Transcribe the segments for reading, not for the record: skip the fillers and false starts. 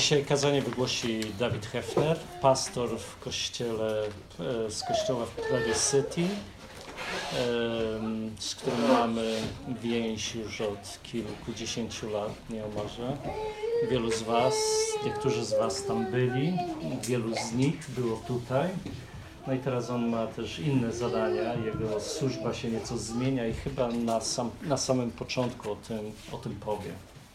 Dzisiaj kazanie wygłosi Dawid Hefner, pastor z kościoła w Prairie City, z którym mamy więź już od kilkudziesięciu lat nieomalże. Wielu z Was, niektórzy z Was tam byli, wielu z nich było tutaj. No i teraz on ma też inne zadania, jego służba się nieco zmienia i chyba na samym początku o tym powie.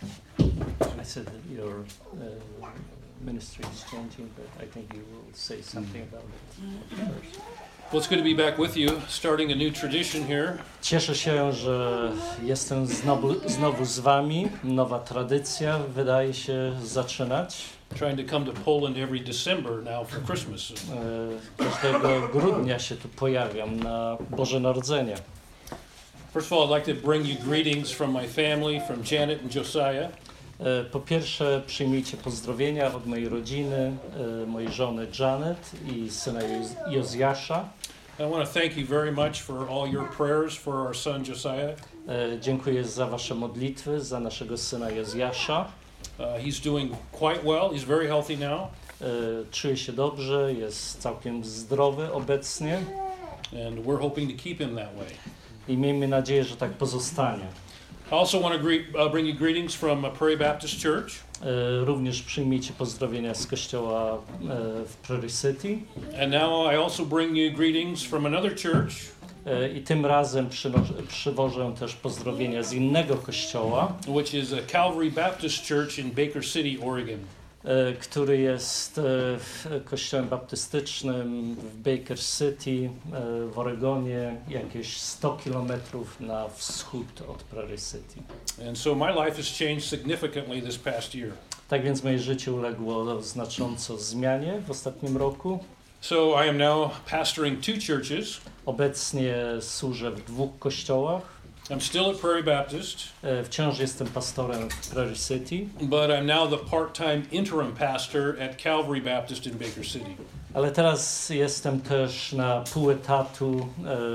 I said that your ministry is changing, but I think you will say something about it first. Well, it's good to be back with you, starting a new tradition here. Cieszę się, że jestem znowu z Wami. Nowa tradycja wydaje się zaczynać. Trying to come to Poland every December now for Christmas. Każdego grudnia się tu pojawiam na Boże Narodzenie. First of all, I'd like to bring you greetings from my family, from Janet and Josiah. Po pierwsze, przyjmijcie pozdrowienia od mojej rodziny, mojej żony Janet i syna Jozjasza. I want to thank you very much for all your prayers for our son Josiah. Dziękuję za wasze modlitwy, za naszego syna Jozjasza. He's doing quite well. He's very healthy now. Czuje się dobrze, jest całkiem zdrowy obecnie. And we're hoping to keep him that way. I miejmy nadzieję, że tak pozostanie. I also want to bring you greetings from Prairie Baptist Church. Również przyjmijcie pozdrowienia z kościoła w Prairie City. And now I also bring you greetings from another church. I tym razem przywożę też pozdrowienia z innego kościoła, Which is a Calvary Baptist Church in Baker City, Oregon. Który jest kościołem baptystycznym w Baker City w Oregonie, jakieś 100 kilometrów na wschód od Prairie City. And so my life has changed significantly this past year. Tak więc moje życie uległo znacząco zmianie w ostatnim roku. So I am now pastoring 2 churches. Obecnie służę w 2 kościołach. I'm still at Prairie Baptist. Wciąż jestem pastorem w Prairie City. But I'm now the part-time interim pastor at Calvary Baptist in Baker City. Ale teraz jestem też na pół etatu,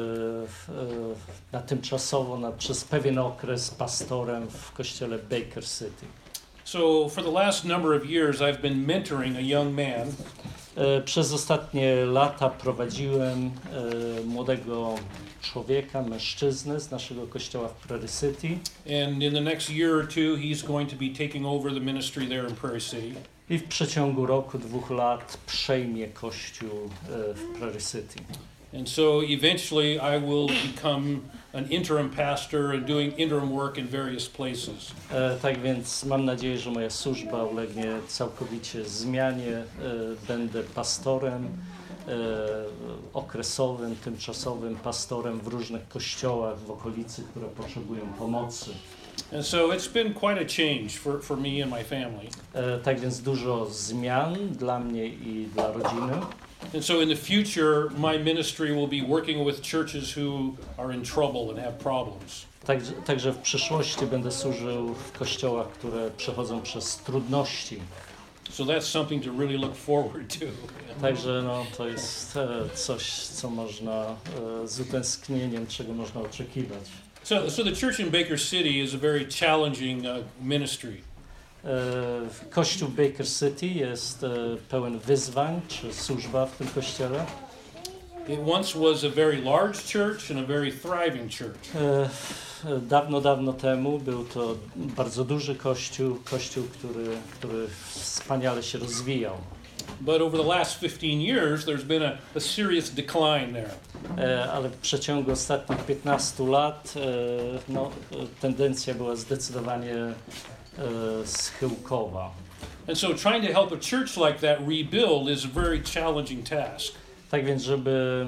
przez pewien okres pastorem w kościele Baker City. So for the last number of years I've been mentoring a young man. Przez ostatnie lata prowadziłem młodego człowieka, mężczyznę z naszego kościoła w Prairie City. And in the next year or two he's going to be taking over the ministry there in Prairie City. I w przeciągu roku, 2 lat przejmie kościół w Prairie City. And so eventually I will become an interim pastor and doing interim work in various places. Tak więc mam nadzieję, że moja służba ulegnie całkowicie zmianie. Będę pastorem okresowym, tymczasowym pastorem w różnych kościołach w okolicy, które potrzebują pomocy. And so it's been quite a change for me and my family. Tak więc dużo zmian dla mnie i dla rodziny. And so in the future my ministry will be working with churches who are in trouble and have problems. Także w przyszłości będę służył w kościołach, które przechodzą przez trudności. So that's something to really look forward to. Także to jest coś, co można z utęsknieniem, czego można oczekiwać. So the church in Baker City is a very challenging ministry. Kościół Baker City jest pełen wyzwań, czy służba w tym kościele. It once was a very large church and a very thriving church. Dawno temu był to bardzo duży kościół, który wspaniale się rozwijał. But over the last 15 years there's been a serious decline there. Ale w przeciągu ostatnich 15 lat tendencja była zdecydowanie schyłkowa. And so trying to help a church like that rebuild is a very challenging task. Tak więc, żeby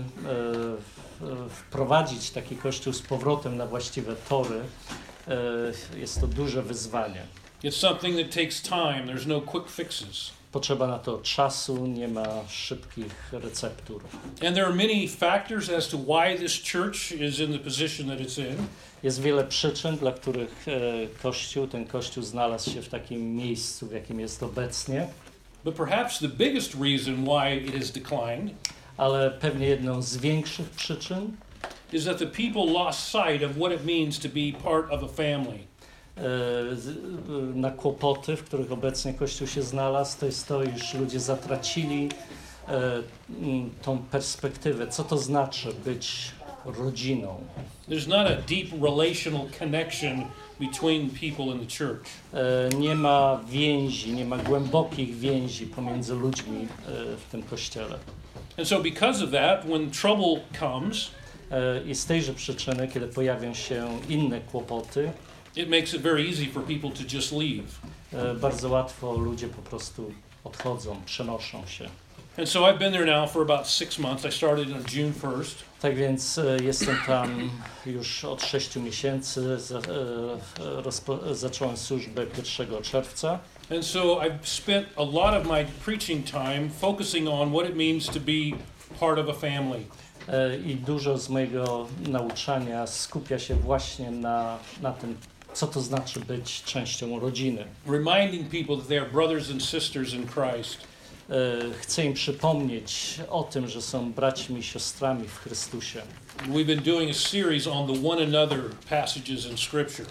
wprowadzić taki kościół z powrotem na właściwe tory, jest to duże wyzwanie. It's something that takes time. There's no quick fixes. Potrzeba na to czasu, nie ma szybkich receptur. And there are many factors as to why this church is in the position that it's in. Jest wiele przyczyn, dla których ten kościół znalazł się w takim miejscu, w jakim jest obecnie. But perhaps the biggest reason why it has declined ale pewnie jedną z większych przyczyn is that the people lost sight of what it means to be part of a family. na kłopoty, w których obecnie Kościół się znalazł, to jest to, iż ludzie zatracili tą perspektywę. Co to znaczy być rodziną? There's not a deep relational connection between people in the church. Nie ma więzi, nie ma głębokich więzi pomiędzy ludźmi w tym Kościele. And so because of that, when trouble comes, I z tejże przyczyny, kiedy pojawią się inne kłopoty, it makes it very easy for people to just leave. bardzo łatwo ludzie po prostu odchodzą, przenoszą się. And so I've been there now for about 6 months. I started on June 1st. Tak więc jestem tam już od 6 miesięcy. Zacząłem służbę 1 czerwca. And so I've spent a lot of my preaching time focusing on what it means to be part of a family. I dużo z mojego nauczania skupia się właśnie na tym, co to znaczy być częścią rodziny. Reminding people that they are brothers and sisters in Christ. Chcę im przypomnieć o tym, że są braćmi i siostrami w Chrystusie. We've been doing a series on the one another passages in Scripture.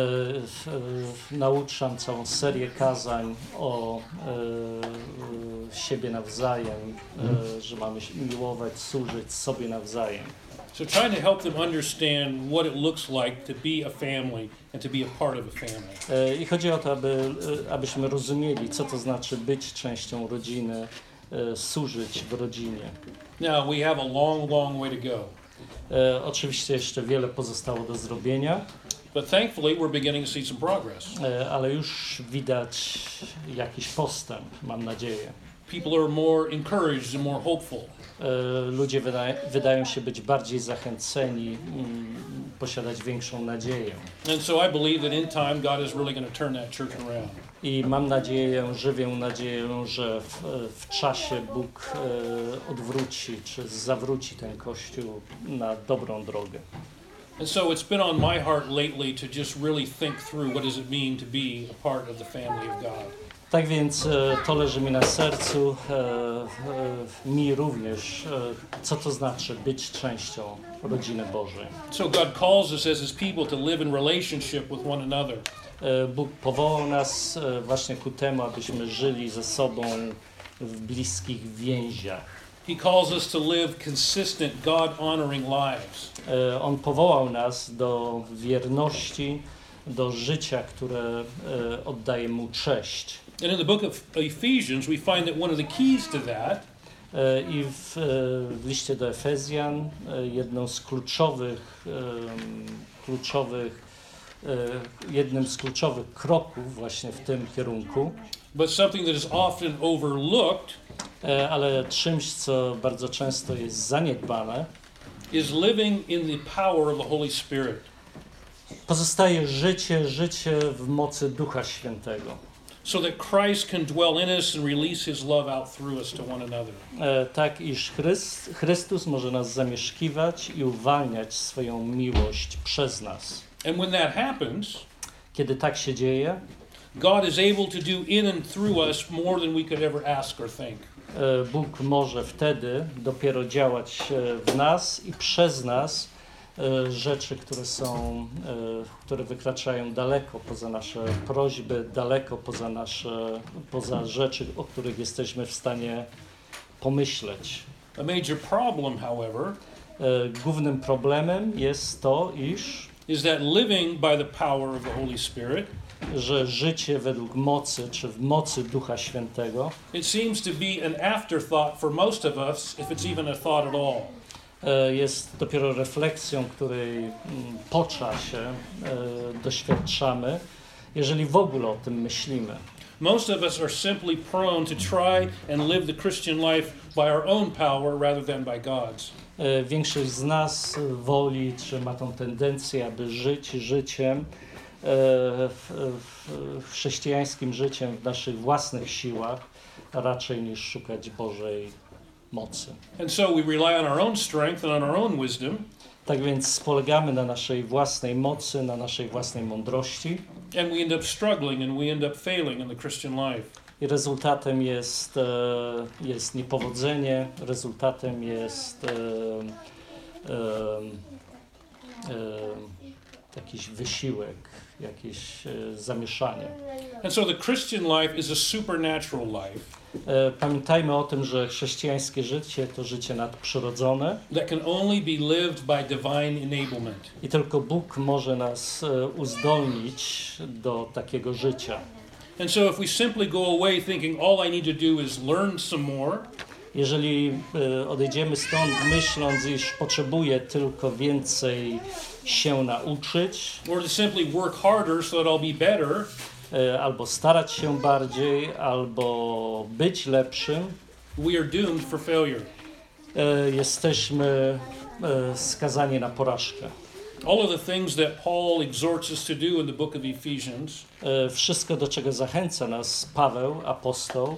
Nauczam całą serię kazań o siebie nawzajem, że mamy się miłować, służyć sobie nawzajem. So trying to help them understand what it looks like to be a family and to be a part of a family. I chodzi o to, abyśmy rozumieli, co to znaczy być częścią rodziny, służyć w rodzinie. Now we have a long, long way to go. Oczywiście jeszcze wiele pozostało do zrobienia, But thankfully we're beginning to see some progress. Ale już widać jakiś postęp, mam nadzieję. People are more encouraged and more hopeful. Ludzie wydają się być bardziej zachęceni, posiadać większą nadzieję. And so I believe that in time God is really going to turn that church around. I mam nadzieję, żywię nadzieję, że w czasie Bóg odwróci, czy zawróci ten Kościół na dobrą drogę. And so it's been on my heart lately to just really think through what does it mean to be a part of the family of God. Tak więc to leży mi na sercu, mi również, co to znaczy być częścią rodziny Bożej. So God calls us as His people to live in relationship with one another. Bóg powołał nas właśnie ku temu, abyśmy żyli ze sobą w bliskich więziach. He calls us to live consistent, God-honoring lives. On powołał nas do wierności, do życia, które oddaje Mu cześć. And in the book of Ephesians, we find that one of the keys to that I w liście do Efezjan jednym z kluczowych kroków właśnie w tym kierunku, but something that is often overlooked, ale czymś, co bardzo często jest zaniedbane, is living in the power of the Holy Spirit. pozostaje życie w mocy Ducha Świętego. So that Christ can dwell in us and release His love out through us to one another. Tak, iż Chrystus może nas zamieszkiwać i uwalniać swoją miłość przez nas. And when that happens, Kiedy tak się dzieje, God is able to do in and through us more than we could ever ask or think. Bóg może wtedy dopiero działać w nas i przez nas rzeczy, które wykraczają daleko poza nasze prośby, daleko poza rzeczy, o których jesteśmy w stanie pomyśleć. A major problem, however, Głównym problemem jest to, is that living by the power of the Holy Spirit, że życie według mocy, czy w mocy Ducha Świętego, it seems to be an afterthought for most of us, if it's even a thought at all. Jest dopiero refleksją, której po czasie doświadczamy, jeżeli w ogóle o tym myślimy. Most of us are simply prone to try and live the Christian life by our own power rather than by God's. Większość z nas woli, czy ma tą tendencję, aby żyć życiem, chrześcijańskim życiem w naszych własnych siłach, raczej niż szukać Bożej mocy. And so we rely on our own strength and on our own wisdom. Tak więc polegamy na naszej własnej mocy, na naszej własnej mądrości. And we end up struggling and we end up failing in the Christian life. I rezultatem jest niepowodzenie, rezultatem jest jakiś wysiłek, jakieś zamieszanie. And so the Christian life is a supernatural life Pamiętajmy o tym, że chrześcijańskie życie to życie nadprzyrodzone that can only be lived by divine enablement. i tylko Bóg może nas uzdolnić do takiego życia. And so if we simply go away thinking all I need to do is learn some more, Jeżeli odejdziemy stąd myśląc, iż potrzebuję tylko więcej się nauczyć, or to simply work harder so that I'll be better, albo starać się bardziej, albo być lepszym, we are doomed for failure. jesteśmy skazani na porażkę. All of the things that Paul exhorts us to do in the book of Ephesians Wszystko, do czego zachęca nas Paweł, apostoł,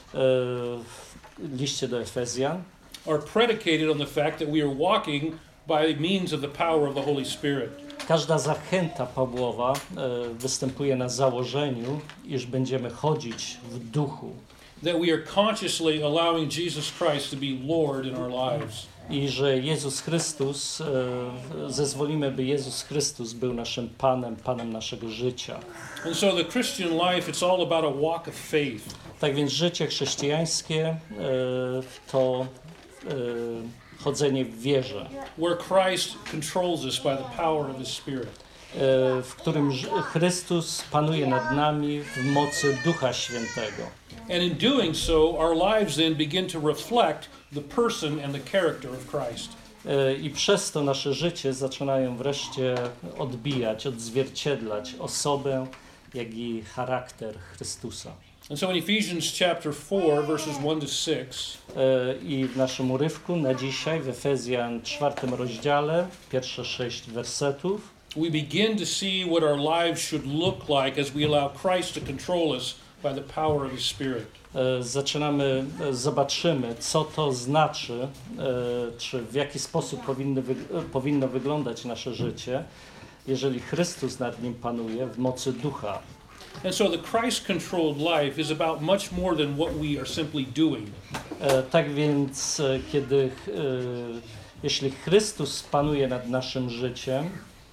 w liście do Efezjan, are predicated on the fact that we are walking by means of the power of the Holy Spirit. każda zachęta Pawłowa występuje na założeniu, iż będziemy chodzić w duchu That we are consciously allowing Jesus Christ to be Lord in our lives. i że Jezus Chrystus, zezwolimy, by Jezus Chrystus był naszym Panem, Panem naszego życia. And so the Christian life, it's all about a walk of faith. Tak więc życie chrześcijańskie to chodzenie w wierze, Where Christ controls us by the power of His Spirit. w którym Chrystus panuje nad nami w mocy Ducha Świętego. And in doing so, our lives then begin to reflect the person and the character of Christ. I przez to nasze życie zaczynają wreszcie odbijać, odzwierciedlać osobę, jak i charakter Chrystusa. And so in Ephesians chapter 4, verses 1 to 6, I w naszym urywku na dzisiaj w Efezjan 4 rozdziale, pierwsze 6 wersetów, we begin to see what our lives should look like as we allow Christ to control us by the power of His Spirit. zobaczymy, co to znaczy, czy w jaki sposób powinno wyglądać nasze życie, jeżeli Chrystus nad nim panuje w mocy Ducha. And so the Christ-controlled life is about much more than what we are simply doing. Tak więc, jeśli Chrystus panuje nad naszym życiem,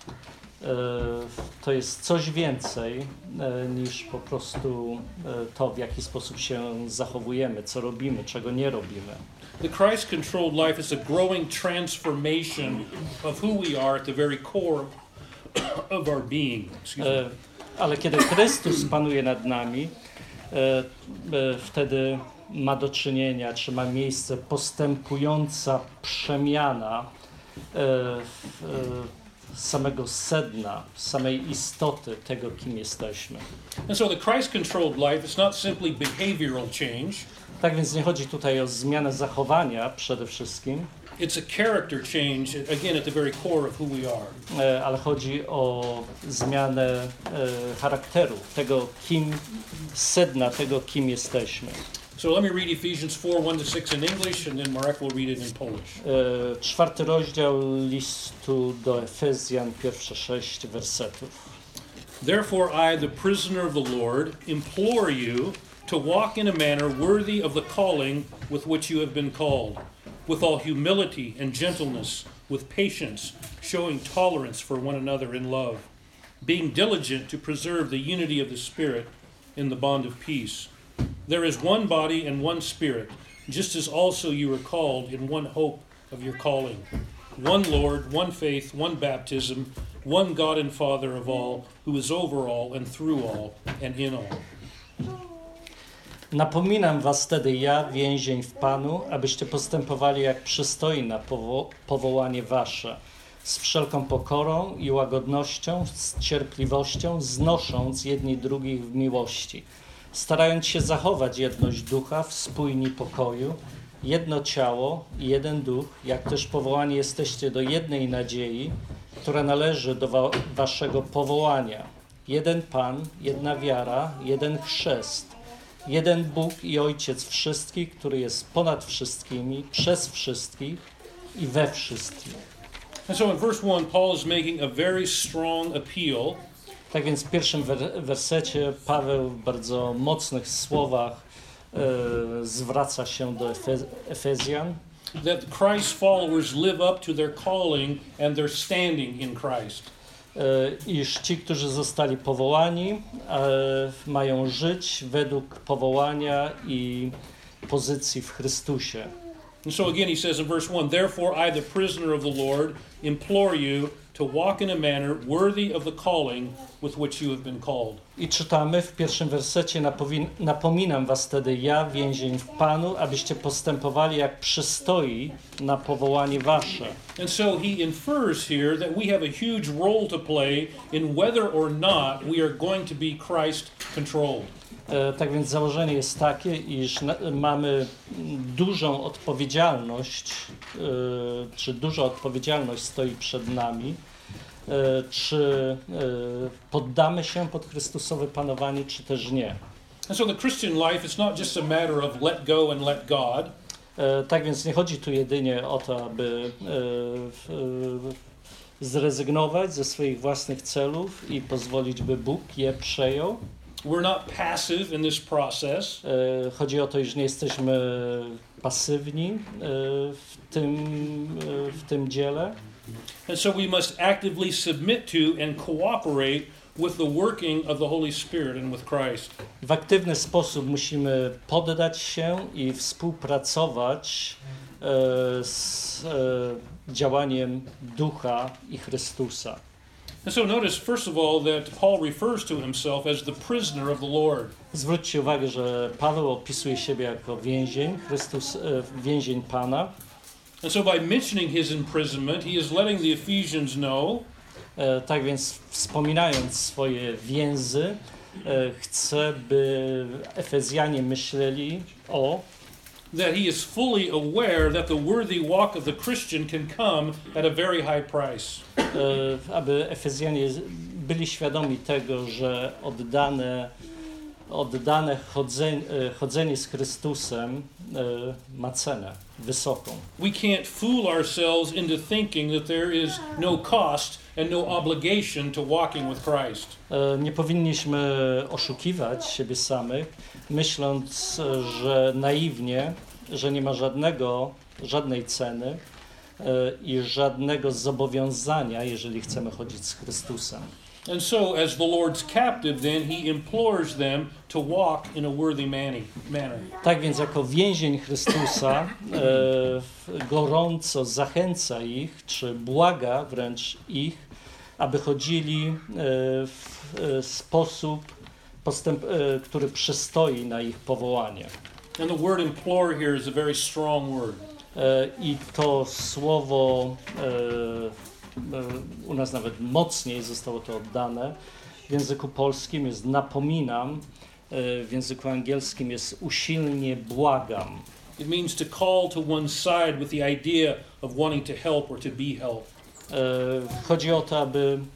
to jest coś więcej niż po prostu to, w jaki sposób się zachowujemy, co robimy, czego nie robimy. The Christ-controlled life is a growing transformation of who we are at the very core of our being. Ale kiedy Chrystus panuje nad nami, wtedy ma do czynienia, czy ma miejsce postępująca przemiana samego sedna, samej istoty tego, kim jesteśmy. And so the Christ-controlled life is not simply behavioral change. Tak więc nie chodzi tutaj o zmianę zachowania przede wszystkim, It's a character change, again, at the very core of who we are. ale chodzi o zmianę charakteru, tego, sedna tego, kim jesteśmy. So let me read Ephesians 4, 1 to 6 in English, and then Marek will read it in Polish. 4 rozdział listu do Efezjan, pierwsze 6 wersetów. Therefore I, the prisoner of the Lord, implore you to walk in a manner worthy of the calling with which you have been called, with all humility and gentleness, with patience, showing tolerance for one another in love, being diligent to preserve the unity of the Spirit in the bond of peace. There is one body and one Spirit, just as also you were called in one hope of your calling. One Lord, one faith, one baptism, one God and Father of all, who is over all and through all and in all. Napominam was tedy ja, więzień w Panu, abyście postępowali jak przystoi na powołanie wasze, z wszelką pokorą i łagodnością, z cierpliwością, znosząc jedni drugich w miłości, starając się zachować jedność ducha w spójni pokoju, jedno ciało i jeden duch, jak też powołani jesteście do jednej nadziei, która należy do waszego powołania. Jeden Pan, jedna wiara, jeden chrzest, jeden Bóg i Ojciec wszystkich, który jest ponad wszystkimi, przez wszystkich i we wszystkich. And so in verse 1, Paul is making a very strong appeal. Tak więc w pierwszym wersecie Paweł w bardzo mocnych słowach zwraca się do Efezjan, That Christ's followers live up to their calling and their standing in Christ. iż ci, którzy zostali powołani, mają żyć według powołania i pozycji w Chrystusie. And so again he says in verse 1, "Therefore I, the prisoner of the Lord, implore you to walk in a manner worthy of the calling with which you have been called." I czytamy w pierwszym wersecie: napominam was wtedy ja, więzień w Panu, abyście postępowali jak przystoi na powołanie wasze. And so he infers here that we have a huge role to play in whether or not we are going to be Christ controlled. Tak więc założenie jest takie, iż mamy dużą odpowiedzialność, czy duża odpowiedzialność stoi przed nami, czy poddamy się pod Chrystusowe panowanie, czy też nie. And so the Christian life is not just a matter of let go and let God. Tak więc nie chodzi tu jedynie o to, aby zrezygnować ze swoich własnych celów i pozwolić, by Bóg je przejął. We're not passive in this process. Chodzi o to, iż nie jesteśmy pasywni w tym dziele. And so we must actively submit to and cooperate with the working of the Holy Spirit and with Christ. W aktywny sposób musimy poddać się i współpracować z działaniem Ducha i Chrystusa. And so notice, first of all, that Paul refers to himself as the prisoner of the Lord. Zwróćcie uwagę, że Paweł opisuje siebie jako więzień Pana. And so by mentioning his imprisonment, he is letting the Ephesians know tak więc wspominając swoje więzy, chce, by Efezjanie myśleli that he is fully aware that the worthy walk of the Christian can come at a very high price. Aby Efezjanie byli świadomi tego, że oddane chodzenie z Chrystusem ma cenę wysoką. We can't fool ourselves into thinking that there is no cost and no obligation to walking with Christ. Nie powinniśmy oszukiwać siebie samych, myśląc, że naiwnie, że nie ma żadnej ceny i żadnego zobowiązania, jeżeli chcemy chodzić z Chrystusem. And so, as the Lord's captive, then he implores them to walk in a worthy manner. Tak więc jako więzień Chrystusa gorąco zachęca ich, czy błaga wręcz ich, aby chodzili w sposób, który przystoi na ich powołanie. And the word implore here is a very strong word. I to słowo u nas nawet mocniej zostało to oddane. W języku polskim jest napominam, w języku angielskim jest usilnie błagam. It means to call to one side with the idea of wanting to help or to be helped. Chodzi o to,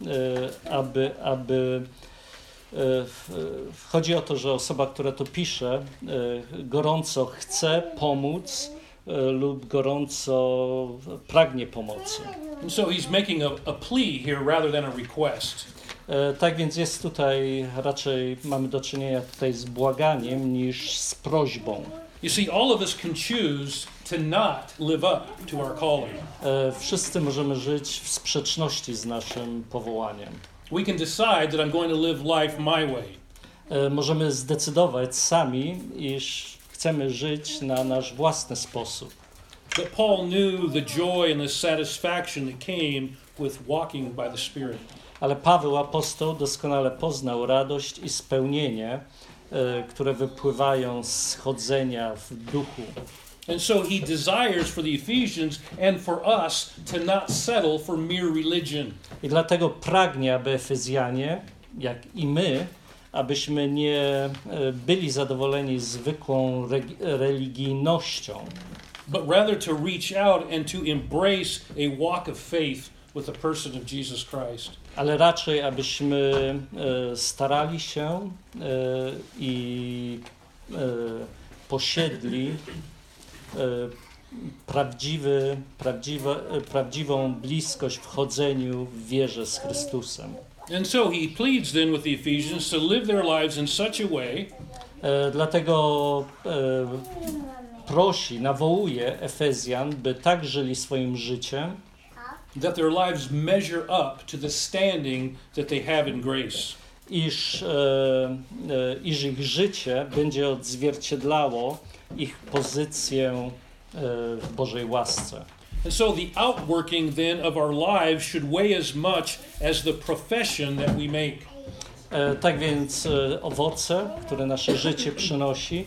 chodzi o to, że osoba, która to pisze, gorąco chce pomóc lub gorąco pragnie pomocy. And so he's making a plea here rather than a request. Tak więc jest tutaj raczej, mamy do czynienia tutaj z błaganiem niż z prośbą. You see, all of us can choose to not live up to our calling. Wszyscy możemy żyć w sprzeczności z naszym powołaniem. We can decide that I'm going to live life my way. Możemy zdecydować sami, iż chcemy żyć na nasz własny sposób. But Paul knew the joy and the satisfaction that came with walking by the Spirit. Ale Paweł, apostoł, doskonale poznał radość i spełnienie, które wypływają z chodzenia w duchu. And so he desires for the Ephesians and for us to not settle for mere religion. I dlatego pragnie, aby Efezjanie, jak i my, abyśmy nie byli zadowoleni zwykłą religijnością, but rather to reach out and to embrace a walk of faith with the person of Jesus Christ. Ale raczej, abyśmy starali się i posiedli prawdziwą bliskość w chodzeniu w wierze z Chrystusem. And so he pleads then with the Ephesians to live their lives in such a way Dlatego prosi, nawołuje Efezjan, by tak żyli swoim życiem, that their lives measure up to the standing that they have in grace. Iż ich życie będzie odzwierciedlało ich pozycję w Bożej łasce. And so the outworking then of our lives should weigh as much as the profession that we make. Tak więc owoce, które nasze życie przynosi,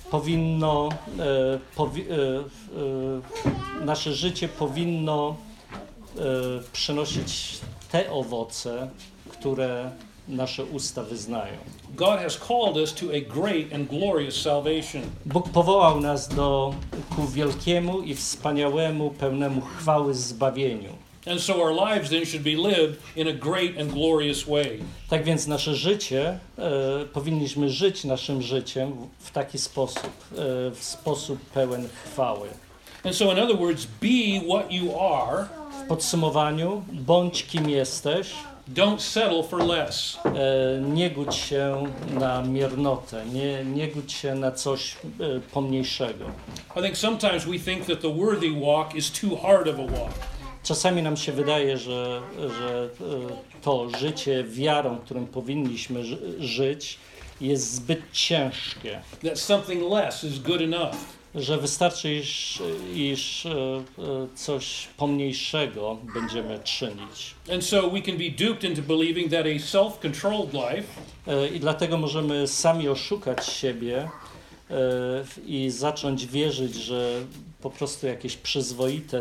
nasze życie powinno przynosić te owoce, które nasze usta wyznają. God has called us to a great and glorious salvation. Bóg powołał nas ku wielkiemu i wspaniałemu, pełnemu chwały zbawieniu. And so our lives then should be lived in a great and glorious way. Tak więc nasze życie, powinniśmy żyć naszym życiem w taki sposób, w sposób pełen chwały. And so in other words, be what you are. W podsumowaniu, bądź kim jesteś. Don't settle for less. Nie gódź się na miernotę, nie gódź się na coś pomniejszego. I think sometimes we think that the worthy walk is too hard of a walk. Czasami nam się wydaje, że to życie wiarą, którym powinniśmy żyć, jest zbyt ciężkie. That something less is good enough. Że wystarczy, iż coś pomniejszego będziemy czynić. And so we can be duped into believing that a self-controlled life I dlatego możemy sami oszukać siebie i zacząć wierzyć, że po prostu jakieś przyzwoite,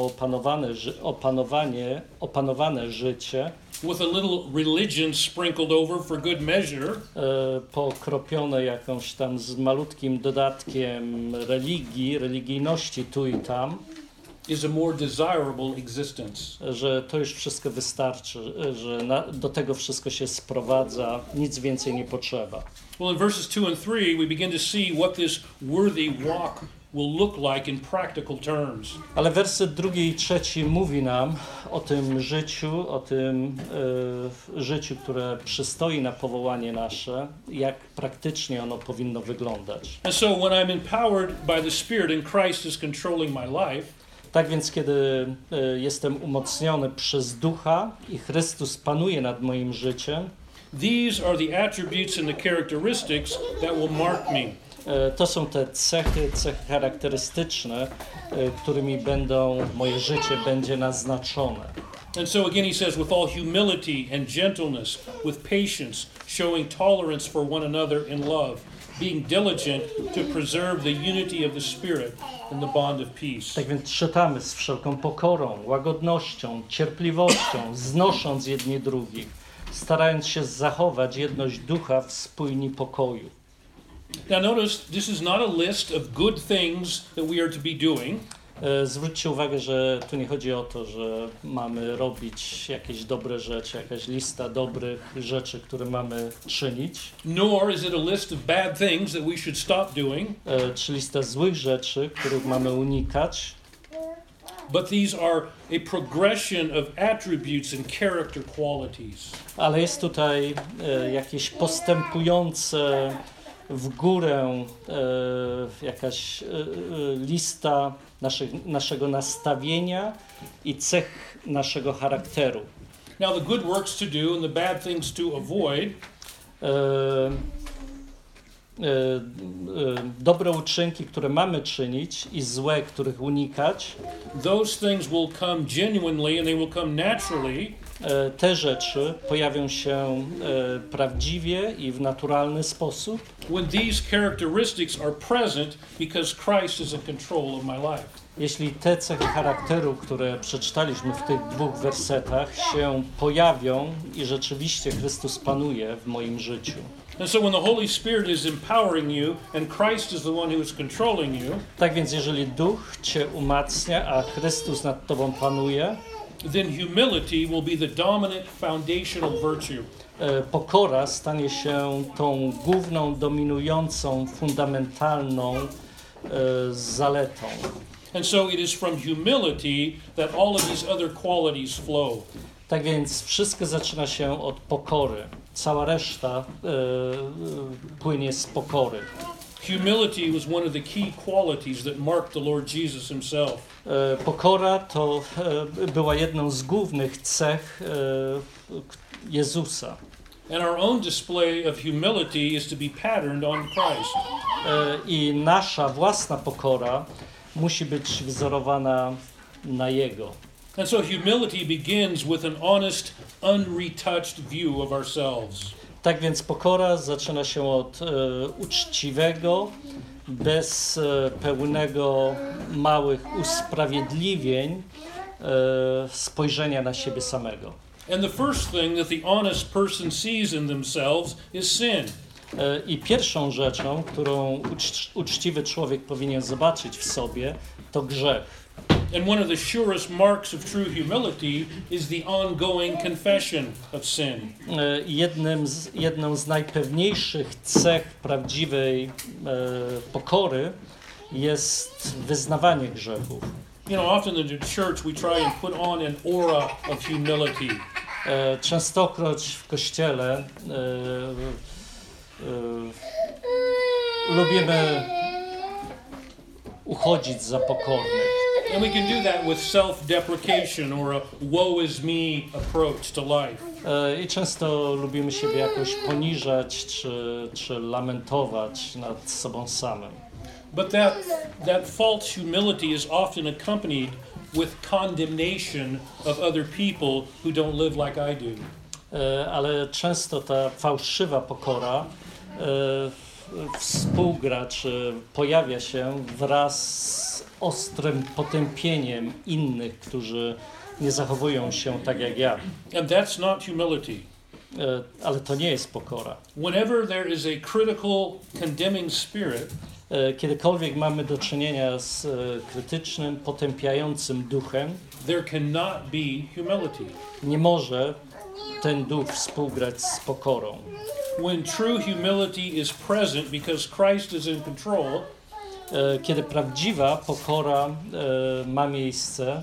opanowane życie, with a little religion sprinkled over for good measure, pokropione jakąś tam z malutkim dodatkiem religijności tu i tam, is a more desirable existence. że to już wszystko wystarczy, że do tego wszystko się sprowadza, nic więcej nie potrzeba. Well, in verses 2 and 3, we begin to see what this worthy walk will look like in practical terms. Ale werset 2 i 3 mówi nam o tym życiu, które przystoi na powołanie nasze, jak praktycznie ono powinno wyglądać. And so when I'm empowered by the Spirit and Christ is controlling my life, tak więc kiedy jestem umocniony przez Ducha i Chrystus panuje nad moim życiem, these are the attributes and the characteristics that will mark me. To są te cechy charakterystyczne, którymi moje życie będzie naznaczone. And so again he says, with all humility and gentleness, with patience, showing tolerance for one another in love, being diligent to preserve the unity of the Spirit in the bond of peace. Tak więc czytamy z wszelką pokorą, łagodnością, cierpliwością, znosząc jedni drugich, starając się zachować jedność ducha w spójni pokoju. Now notice, this is not a list of good things that we are to be doing. Zwróćcie uwagę, że tu nie chodzi o to, że mamy robić jakieś dobre rzeczy, jakaś lista dobrych rzeczy, które mamy czynić. Nor is it a list of bad things that we should stop doing. Czy lista złych rzeczy, których mamy unikać. But these are a progression of attributes and character qualities. Ale jest tutaj jakieś postępujące w górę jakaś lista naszego nastawienia i cech naszego charakteru. Now the good works to do and the bad things to avoid dobre uczynki, które mamy czynić i złe, których unikać. Those things will come genuinely and they will come naturally. Te rzeczy pojawią się prawdziwie i w naturalny sposób. When these characteristics are present because Christ is in control of my life. Jeśli te cechy charakteru, które przeczytaliśmy w tych dwóch wersetach, się pojawią i rzeczywiście Chrystus panuje w moim życiu. And so when the Holy Spirit is empowering you and Christ is the one who is controlling you, tak więc jeżeli Duch cię umacnia, a Chrystus nad tobą panuje, then humility will be the dominant foundational virtue. Pokora stanie się tą główną, dominującą, fundamentalną zaletą. And so it is from humility that all of these other qualities flow. Tak więc wszystko zaczyna się od pokory. Cała reszta płynie z pokory. Humility was one of the key qualities that marked the Lord Jesus himself. Pokora to była jedną z głównych cech Jezusa. And our own display of humility is to be patterned on Christ. I nasza własna pokora musi być wzorowana na Jego. And so humility begins with an honest, unretouched view of ourselves. Tak więc pokora zaczyna się od uczciwego, bez pełnego małych usprawiedliwień spojrzenia na siebie samego. And the first thing that the honest person sees in themselves is sin. I pierwszą rzeczą, którą uczciwy człowiek powinien zobaczyć w sobie, to grzech. And one of the surest marks of true humility is the ongoing confession of sin. Jedną z najpewniejszych cech prawdziwej pokory jest wyznawanie grzechów. You know, often in the church we try and put on an aura of humility. Częstokroć w kościele lubimy uchodzić za pokornych. And we can do that with self-deprecation or a woe is me approach to life. I często lubimy siebie jakoś poniżać czy lamentować nad sobą samym. But that false humility is often accompanied with condemnation of other people who don't live like I do. Ale często ta fałszywa pokora współgra czy pojawia się wraz z ostrym potępieniem innych, którzy nie zachowują się tak jak ja. And that's not humility. Ale to nie jest pokora. Whenever there is a critical, condemning spirit, kiedykolwiek mamy do czynienia z krytycznym, potępiającym duchem, there cannot be humility. nie może ten duch współgrać z pokorą. When true humility is present because Christ is in control, kiedy prawdziwa pokora ma miejsce,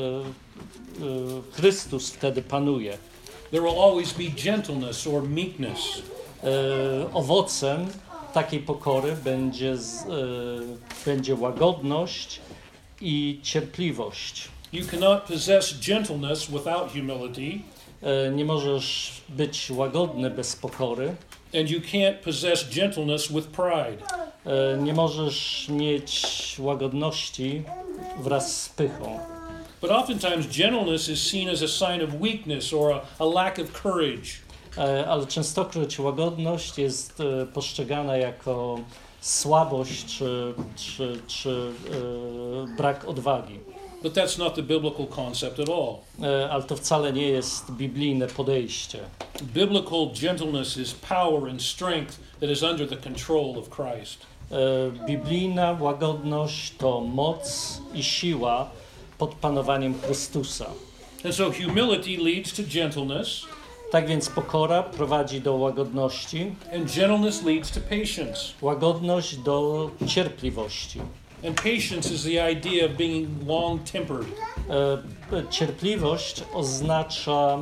Chrystus wtedy panuje. there will always be gentleness or meekness. Owocem takiej pokory będzie łagodność i cierpliwość. You cannot possess gentleness without humility, Nie możesz być łagodny bez pokory. and you can't possess gentleness with pride. Nie możesz mieć łagodności wraz z pychą. But oftentimes gentleness is seen as a sign of weakness or a lack of courage. Ale częstokroć łagodność jest postrzegana jako słabość czy brak odwagi. But that's not the biblical concept at all. Ale to wcale nie jest biblijne podejście. Biblical gentleness is power and strength that is under the control of Christ. Biblijna łagodność to moc i siła pod panowaniem Chrystusa. And so humility leads to gentleness, Tak więc pokora prowadzi do łagodności, and gentleness leads to patience. łagodność do cierpliwości. And patience is the idea of being long-tempered. Cierpliwość oznacza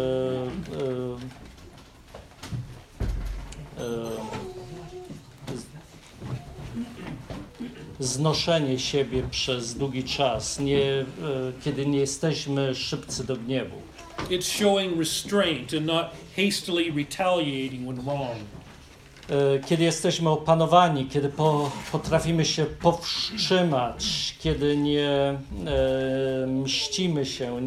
znoszenie siebie przez długi czas, kiedy nie jesteśmy szybcy do gniewu. It's showing restraint and not hastily retaliating when wrong. Kiedy jesteśmy opanowani, kiedy potrafimy się powstrzymać, kiedy nie mścimy się,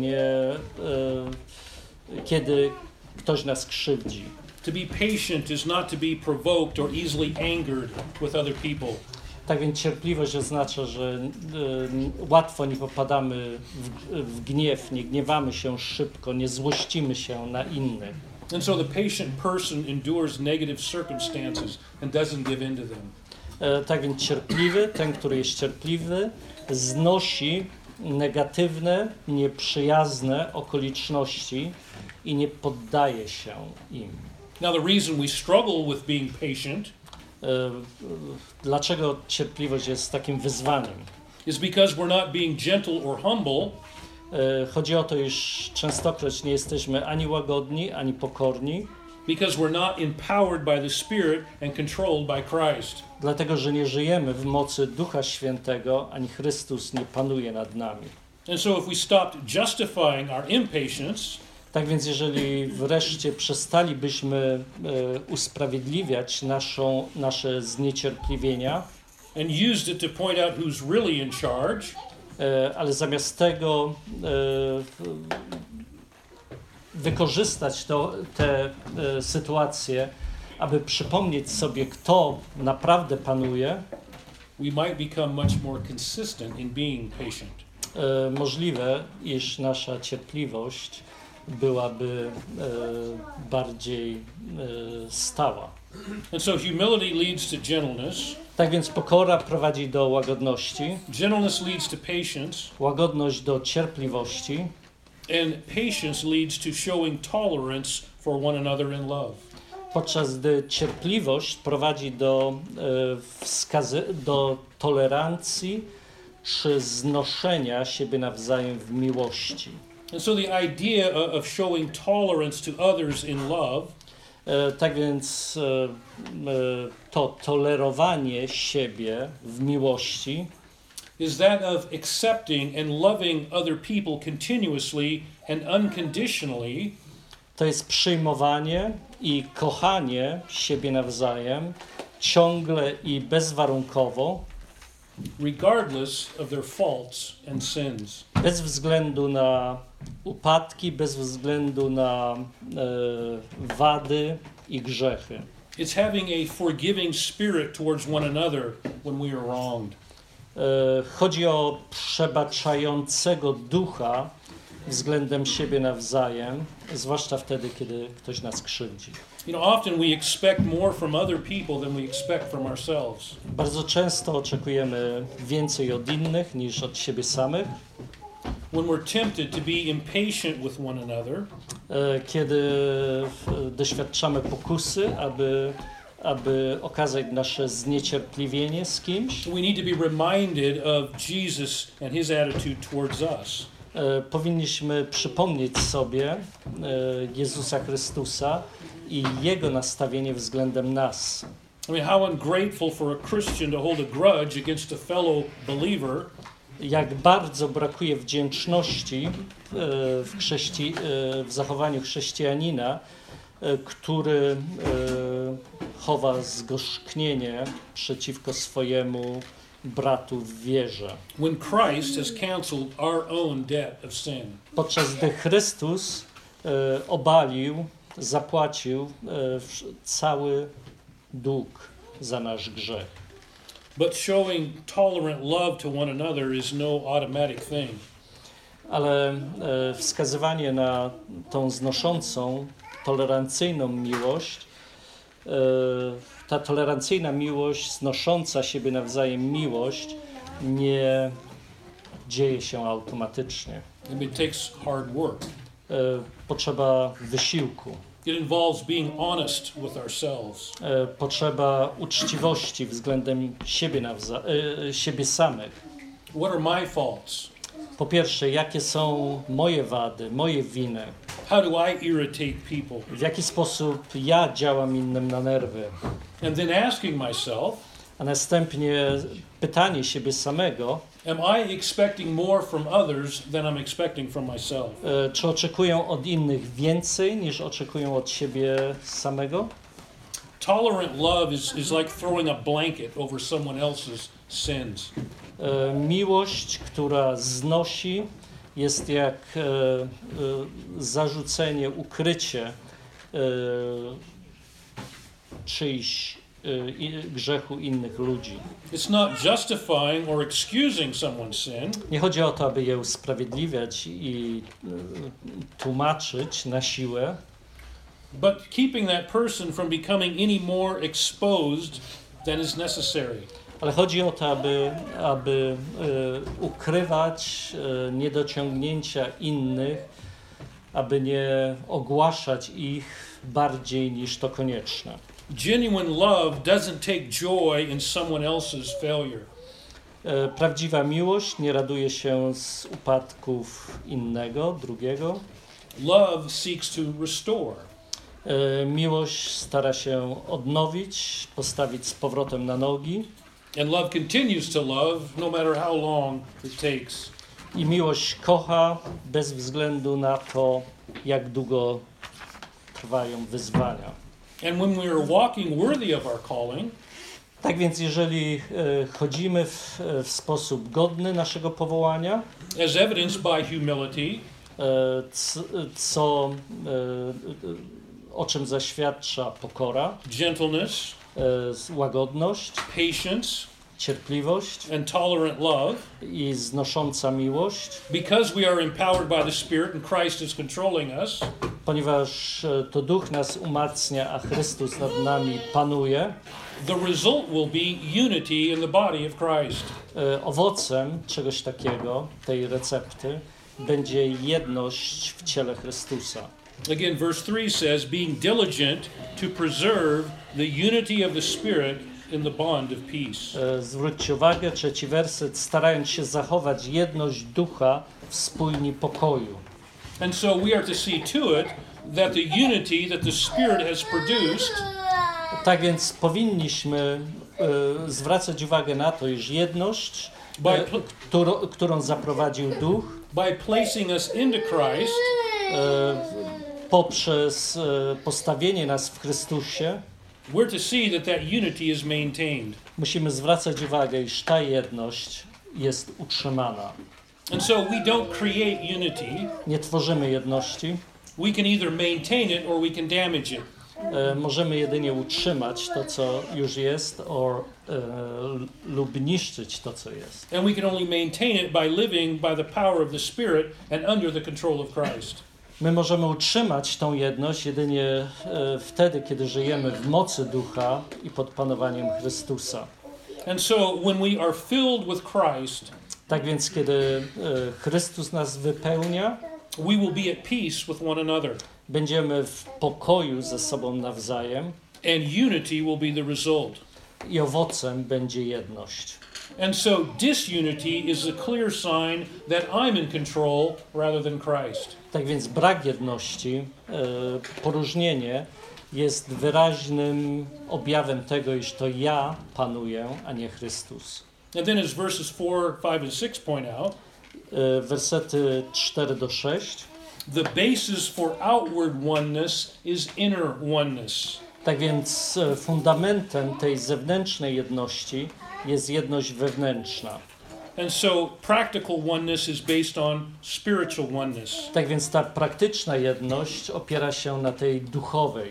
kiedy ktoś nas krzywdzi. To be patient is not to be provoked or easily angered with other people. Tak więc cierpliwość oznacza, że łatwo nie popadamy w gniew, nie gniewamy się szybko, nie złościmy się na innych. And so the patient person endures negative circumstances and doesn't give in to them. Tak więc cierpliwy, ten, który jest cierpliwy, znosi negatywne, nieprzyjazne okoliczności i nie poddaje się im. Now the reason we struggle with being patient Dlaczego cierpliwość jest takim wyzwaniem? is because we're not being gentle or humble. Chodzi o to, iż częstokroć nie jesteśmy ani łagodni, ani pokorni. because we're not empowered by the Spirit and controlled by Christ. Dlatego, że nie żyjemy w mocy Ducha Świętego, ani Chrystus nie panuje nad nami. And so if we stopped justifying our impatience, Tak więc jeżeli wreszcie przestalibyśmy usprawiedliwiać nasze zniecierpliwienia, and used it to point out who's really in charge, ale zamiast tego wykorzystać te sytuacje, aby przypomnieć sobie, kto naprawdę panuje, we might become much more consistent in being patient. Możliwe, iż nasza cierpliwość byłaby bardziej stała. And so humility leads to gentleness. Tak więc pokora prowadzi do łagodności, Gentleness leads to patience. łagodność do cierpliwości, And patience leads to showing tolerance for one another in love. podczas gdy cierpliwość prowadzi do tolerancji czy znoszenia siebie nawzajem w miłości. And so the idea of showing tolerance to others in love Tak więc to tolerowanie siebie w miłości is that of accepting and loving other people continuously and unconditionally, to jest przyjmowanie i kochanie siebie nawzajem ciągle i bezwarunkowo, regardless of their faults and sins. bez względu na upadki, bez względu na wady i grzechy. It's having a forgiving spirit towards one another when we are wronged. Chodzi o przebaczającego ducha względem siebie nawzajem, zwłaszcza wtedy, kiedy ktoś nas krzywdzi. You know, often we expect more from other people than we expect from ourselves. Bardzo często oczekujemy więcej od innych niż od siebie samych. When we're tempted to be impatient with one another, Kiedy doświadczamy pokusy, aby okazać nasze zniecierpliwienie z kimś, we need to be reminded of Jesus and his attitude towards us. powinniśmy przypomnieć sobie Jezusa Chrystusa i Jego nastawienie względem nas. I mean, how ungrateful for a Christian to hold a grudge against a fellow believer, Jak bardzo brakuje wdzięczności w zachowaniu chrześcijanina, który chowa zgorzknienie przeciwko swojemu bratu w wierze. when Christ has canceled our own debt of sin. Podczas gdy Chrystus zapłacił cały dług za nasz grzech. But showing tolerant love to one another is no automatic thing. Ale wskazywanie na tą znoszącą, tolerancyjną miłość, ta tolerancyjna miłość, znosząca siebie nawzajem miłość nie dzieje się automatycznie. It takes hard work. Potrzeba wysiłku. It involves being honest with ourselves. Potrzeba uczciwości względem siebie samych. What are my faults? Po pierwsze, jakie są moje wady, moje winy? How do I irritate people? W jaki sposób ja działam innym na nerwy? And then asking myself, A następnie pytanie siebie samego, am I expecting more from others than I'm expecting from myself? czy oczekują od innych więcej niż oczekują od siebie samego? Tolerant love is like throwing a blanket over someone else's sins. Miłość, która znosi, jest jak zarzucenie, ukrycie czyjś grzechu innych ludzi. It's not justifying or excusing someone's sin. Nie chodzi o to, aby je usprawiedliwiać i tłumaczyć na siłę, But keeping that person from becoming any more exposed than is necessary. ale chodzi o to, aby ukrywać niedociągnięcia innych, aby nie ogłaszać ich bardziej niż to konieczne. Genuine love doesn't take joy in someone else's failure. Prawdziwa miłość nie raduje się z upadków drugiego. Love seeks to restore. Miłość stara się odnowić, postawić z powrotem na nogi. And love continues to love no matter how long it takes. I miłość kocha bez względu na to, jak długo trwają wyzwania. And when we are walking worthy of our calling, Tak więc jeżeli chodzimy w sposób godny naszego powołania, as evidenced by humility, o czym zaświadcza pokora, gentleness, łagodność, patience, cierpliwość and tolerant love, i znosząca miłość, because we are empowered by the Spirit and Christ is controlling us, ponieważ to Duch nas umacnia, a Chrystus nad nami panuje, the result will be unity in the body of Christ. Owocem czegoś takiego, tej recepty, będzie jedność w ciele Chrystusa. Again, verse 3 says, being diligent to preserve the unity of the Spirit in the bond of peace. Zwróćcie uwagę, 3 werset, starając się zachować jedność ducha w spójni pokoju. And so we are to see to it that the unity that the Spirit has produced Tak więc powinniśmy zwracać uwagę na to, iż jedność, którą zaprowadził Duch, by placing us into Christ, poprzez postawienie nas w Chrystusie, we're to see that that unity is maintained. musimy zwracać uwagę, iż ta jedność jest utrzymana. And so we don't create unity. Nie tworzymy jedności. We can either maintain it or we can damage it. Możemy jedynie utrzymać to, co już jest, lub niszczyć to, co jest. And we can only maintain it by living by the power of the Spirit and under the control of Christ. My możemy utrzymać tą jedność jedynie wtedy, kiedy żyjemy w mocy Ducha i pod panowaniem Chrystusa. And so when we are filled with Christ, Tak więc, kiedy Chrystus nas wypełnia, we will be at peace with one another. Będziemy w pokoju ze sobą nawzajem. And unity will be the result. I owocem będzie jedność. And so disunity is a clear sign that I'm in control rather than Christ. Tak więc brak jedności, poróżnienie jest wyraźnym objawem tego, iż to ja panuję, a nie Chrystus. And then as verses 4, 5 and 6 point out, wersety 4 do 6. The basis for outward oneness is inner oneness. Tak więc fundamentem tej zewnętrznej jedności jest jedność wewnętrzna. And so practical oneness is based on spiritual oneness. Tak więc ta praktyczna jedność opiera się na tej duchowej.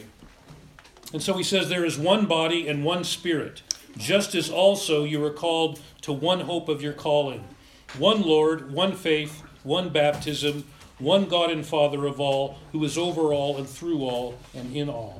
And so he says there is one body and one spirit, just as also you were called to one hope of your calling. One Lord, one faith, one baptism, one God and Father of all, who is over all and through all and in all.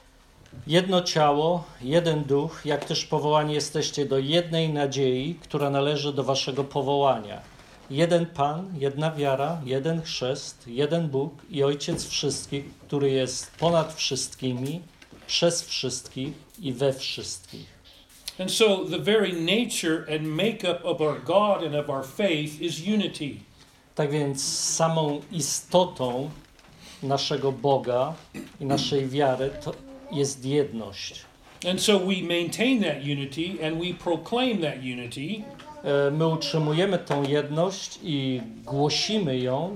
Jedno ciało, jeden duch, jak też powołani jesteście do jednej nadziei, która należy do waszego powołania. Jeden Pan, jedna wiara, jeden chrzest, jeden Bóg i Ojciec wszystkich, który jest ponad wszystkimi, przez wszystkich i we wszystkich. And so the very nature and makeup of our God and of our faith is unity. Tak więc samą istotą naszego Boga i naszej wiary to jest jedność. And so we maintain that unity and we proclaim that unity. My utrzymujemy tą jedność i głosimy ją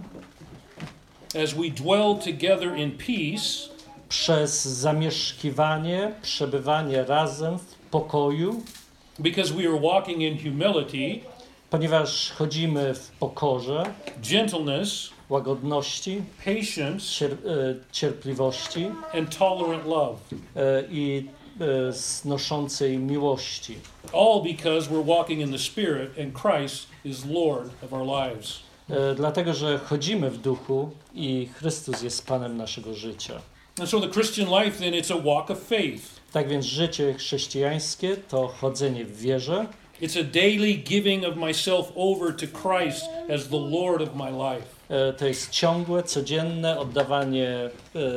as we dwell together in peace, przez zamieszkiwanie, przebywanie razem w pokoju, because we are walking in humility, ponieważ chodzimy w pokorze, gentleness, łagodności, patience, cierpliwości and tolerant love. I znoszącej miłości. All because we're walking in the Spirit and Christ is Lord of our lives. Dlatego, że chodzimy w duchu i Chrystus jest Panem naszego życia. And so the Christian life then it's a walk of faith. Tak więc życie chrześcijańskie to chodzenie w wierze. It's a daily giving of myself over to Christ as the Lord of my life. To jest ciągłe, codzienne oddawanie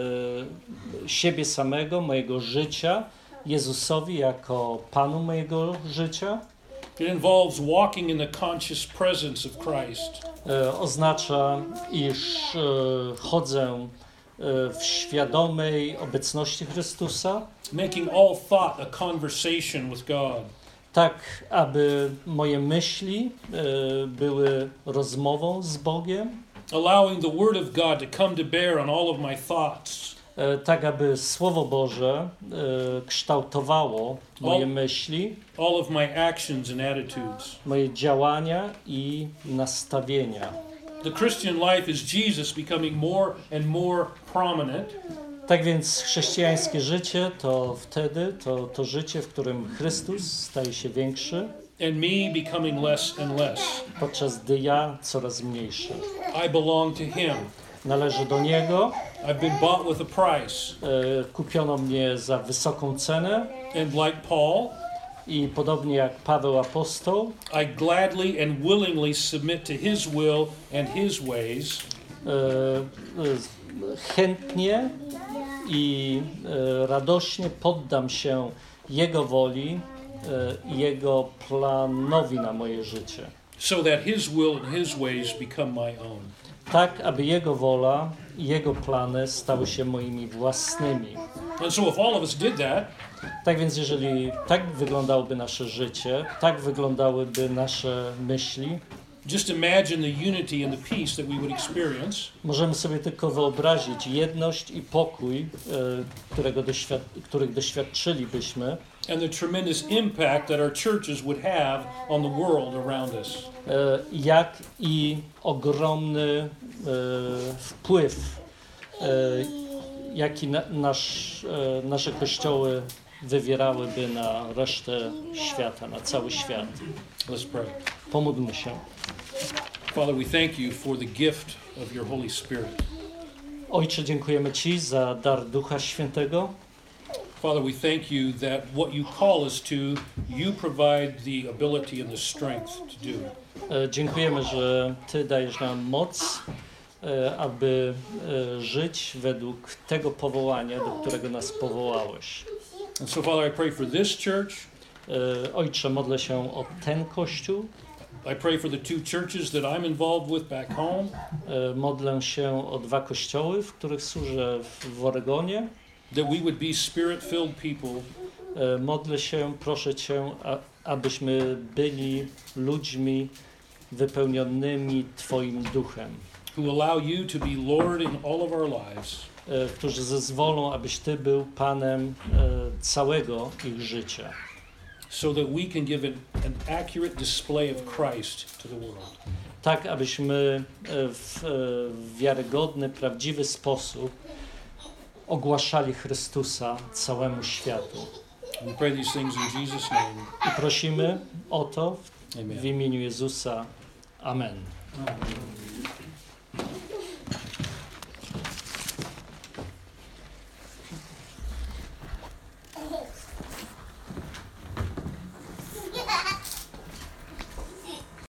siebie samego, mojego życia Jezusowi jako Panu mojego życia. It involves walking in the conscious presence of Christ. Oznacza, iż chodzę w świadomej obecności Chrystusa, making all thought a conversation with God, tak aby moje myśli były rozmową z Bogiem, allowing the Word of God to come to bear on all of my thoughts, tak aby Słowo Boże kształtowało moje myśli, all of my actions and attitudes. moje działania i nastawienia. The Christian life is Jesus becoming more and more prominent, Tak więc chrześcijańskie życie to wtedy to życie, w którym Chrystus staje się większy, and me becoming less and less. podczas gdy ja coraz mniejszy. I belong to Him. Należę do Niego, I've been bought with a price. kupiono mnie za wysoką cenę And like Paul, i podobnie jak Paweł apostoł, I gladly and willingly submit to His will and His ways, chętnie i radośnie poddam się Jego woli i Jego planowi na moje życie. so that His will and His ways become my own. Tak, aby Jego wola i Jego plany stały się moimi własnymi. And so if all of us did that, Tak więc jeżeli tak wyglądałoby nasze życie, tak wyglądałyby nasze myśli, just imagine the unity and the peace that we would experience, możemy sobie tylko wyobrazić jedność i pokój, których doświadczylibyśmy, and the tremendous impact that our churches would have on the world around us. jak i ogromny wpływ, jaki nasze kościoły wywierałyby na resztę świata, na cały świat. Let's pray. Pomódlmy się. Father, we thank You for the gift of Your Holy Spirit. Ojcze, dziękujemy Ci za dar Ducha Świętego. Father, we thank You that what You call us to, You provide the ability and the strength to do. Dziękujemy, że Ty dajesz nam moc, aby żyć według tego powołania, do którego nas powołałeś. And so, Father, I pray for this church. Ojcze, modlę się o ten Kościół. I pray for the two churches that I'm involved with back home. Modlę się o 2 kościoły, w których służę w Oregonie. That we would be spirit-filled people Modlę się, proszę Cię, abyśmy byli ludźmi wypełnionymi Twoim duchem, who allow You to be Lord in all of our lives. Którzy zezwolą, abyś Ty był Panem całego ich życia, so that we can give an accurate display of Christ to the world. tak abyśmy w wiarygodny, prawdziwy sposób ogłaszali Chrystusa całemu światu. We pray these things in Jesus' name. I prosimy o to w Amen. imieniu Jezusa. Amen. Amen.